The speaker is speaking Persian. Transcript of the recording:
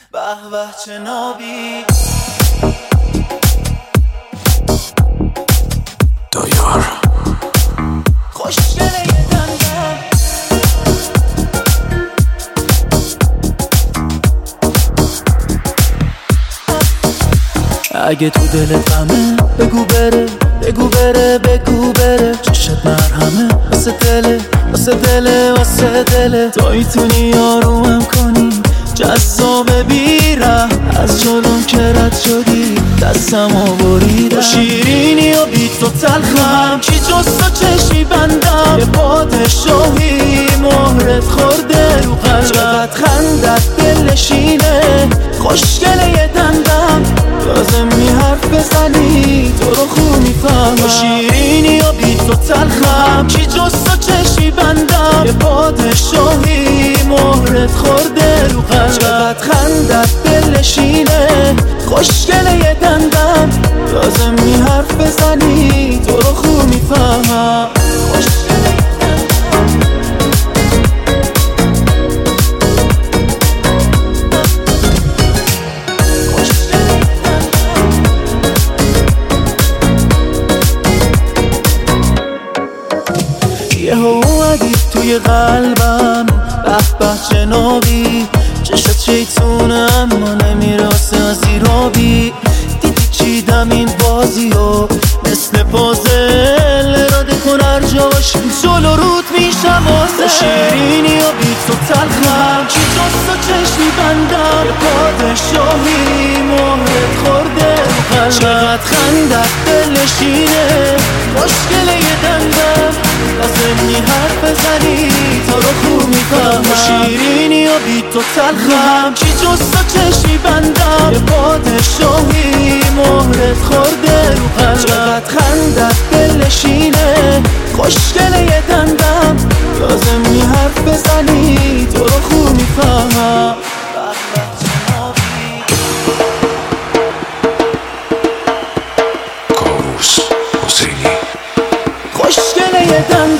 به به چه نابی دایار خوشگله یه دندم اگه تو دلت غمه بگو بره بگو بره بگو بره چشت مرهمه واسه دله تا ایتونی یارومم کنی جذاب بیره از جلوم که رد شدی دستمو بریدم با شیرینی و بی تو تلخم کی جز تو چشمی بندم یه پادشاهی مهرت خورده رو قلبم چقدر خندت دلنشینه خوشگله یه دندم لازمی حرف بزنی تو رو خوب میفهمم با شیرینی و بی تو تلخم کی جز تو چشمی بندم یه پادشاهی مهرت خورده رو قلبم چقدر خندت دلنشینه خوشگله یه دندم لازمی حرف بزنی تو رو خوب میفهمم یه اومدی توی قلبم به به چه نابی چشت شیطونه اما نمیره واسه ازیرابی دیدی چیدم این بازی و مثل پازل اراده کن هر جا باشی جلو رود میشم واسه شیرینی و بی تو تلخم چی جز تو چشمی بندم یه پادشاهی مهرت خورده رو قلبم چقدر خندت دلنشینه خوشگله یه دندم لازمی حرف بزنی تو رو خوب میفهمم با شیرینی و بی تو تلخم چی جز تو چشمی بندم یه پادشاهی مهرت خورده رو قلبم چقدر خندت دلنشینه خوشگله یه دندم لازمی حرف بزنی تو رو خوب میفهمم کاووس حسینی خوشگله یه دندم